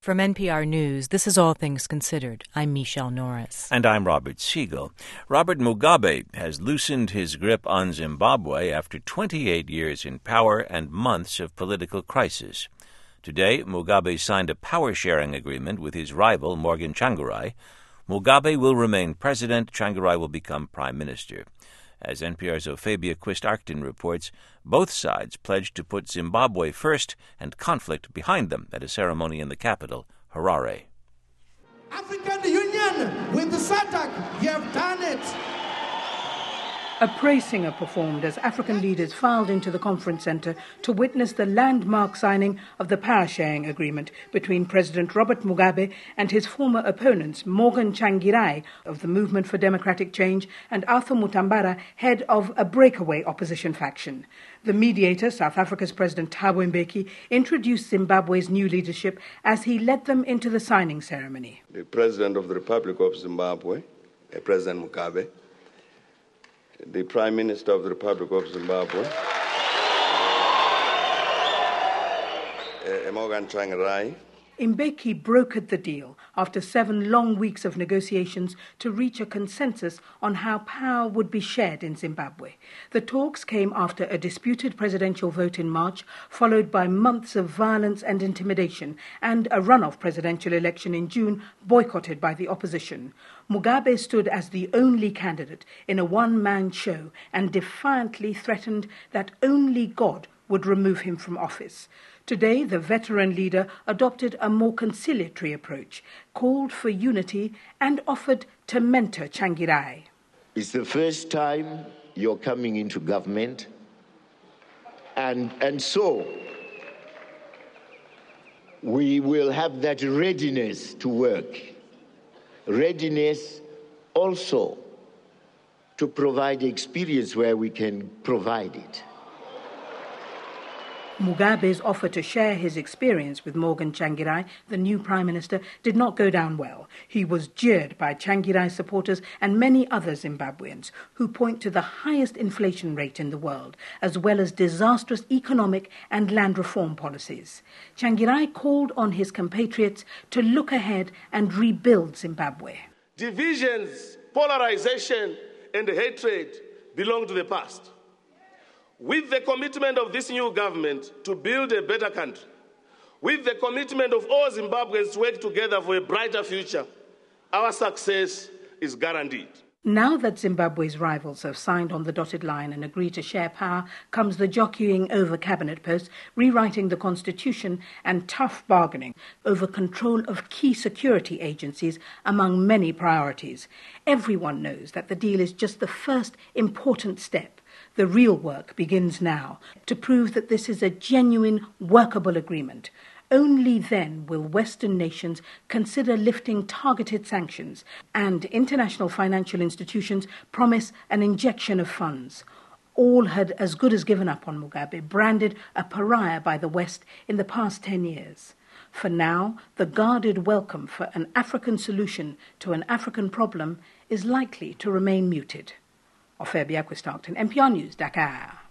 From NPR News, this is All Things Considered. I'm Michelle Norris. And I'm Robert Siegel. Robert Mugabe has loosened his grip on Zimbabwe after 28 years in power and months of political crisis. Today, Mugabe signed a power-sharing agreement with his rival, Morgan Tsvangirai. Mugabe will remain president. Tsvangirai will become prime minister. As NPR's Ophabia Quist-Arcton reports, both sides pledged to put Zimbabwe first and conflict behind them at a ceremony in the capital, Harare. African Union with the SADC, you have done it. A praise singer performed as African leaders filed into the conference centre to witness the landmark signing of the power-sharing agreement between President Robert Mugabe and his former opponents, Morgan Tsvangirai of the Movement for Democratic Change and Arthur Mutambara, head of a breakaway opposition faction. The mediator, South Africa's President Thabo Mbeki, introduced Zimbabwe's new leadership as he led them into the signing ceremony. The President of the Republic of Zimbabwe, President Mugabe, the Prime Minister of the Republic of Zimbabwe, Morgan Tsvangirai. Mbeki brokered the deal after 7 long weeks of negotiations to reach a consensus on how power would be shared in Zimbabwe. The talks came after a disputed presidential vote in March, followed by months of violence and intimidation, and a runoff presidential election in June boycotted by the opposition. Mugabe stood as the only candidate in a one-man show and defiantly threatened that only God would remove him from office. Today, the veteran leader adopted a more conciliatory approach, called for unity and offered to mentor Tsvangirai. It's the first time you're coming into government, and so we will have that readiness to work, readiness also to provide experience where we can provide it. Mugabe's offer to share his experience with Morgan Tsvangirai, the new prime minister, did not go down well. He was jeered by Tsvangirai supporters and many other Zimbabweans who point to the highest inflation rate in the world, as well as disastrous economic and land reform policies. Tsvangirai called on his compatriots to look ahead and rebuild Zimbabwe. Divisions, polarization, and hatred belong to the past. With the commitment of this new government to build a better country, with the commitment of all Zimbabweans to work together for a brighter future, our success is guaranteed. Now that Zimbabwe's rivals have signed on the dotted line and agreed to share power, comes the jockeying over cabinet posts, rewriting the constitution, and tough bargaining over control of key security agencies, among many priorities. Everyone knows that the deal is just the first important step. The real work begins now to prove that this is a genuine, workable agreement. Only then will Western nations consider lifting targeted sanctions, and international financial institutions promise an injection of funds. All had as good as given up on Mugabe, branded a pariah by the West in the past 10 years. For now, the guarded welcome for an African solution to an African problem is likely to remain muted. Ophabia Quist-Arcton, NPR News, Dakar.